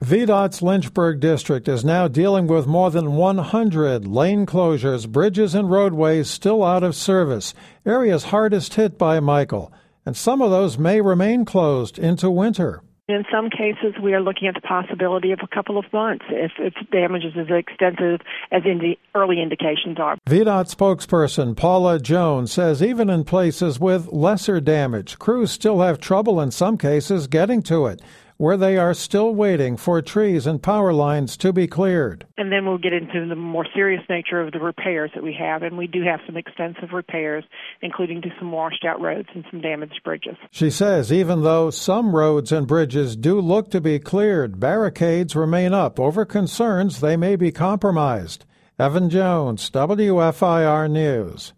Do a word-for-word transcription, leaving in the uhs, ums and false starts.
VDOT's Lynchburg district is now dealing with more than one hundred lane closures, bridges, and roadways still out of service, areas hardest hit by Michael. And some of those may remain closed into winter. In some cases, we are looking at the possibility of a couple of months if, if damage is as extensive as in the early indications are. VDOT spokesperson Paula Jones says even in places with lesser damage, crews still have trouble in some cases getting to it, where they are still waiting for trees and power lines to be cleared. And then we'll get into the more serious nature of the repairs that we have, and we do have some extensive repairs, including to some washed-out roads and some damaged bridges. She says even though some roads and bridges do look to be cleared, barricades remain up over concerns they may be compromised. Evan Jones, W F I R News.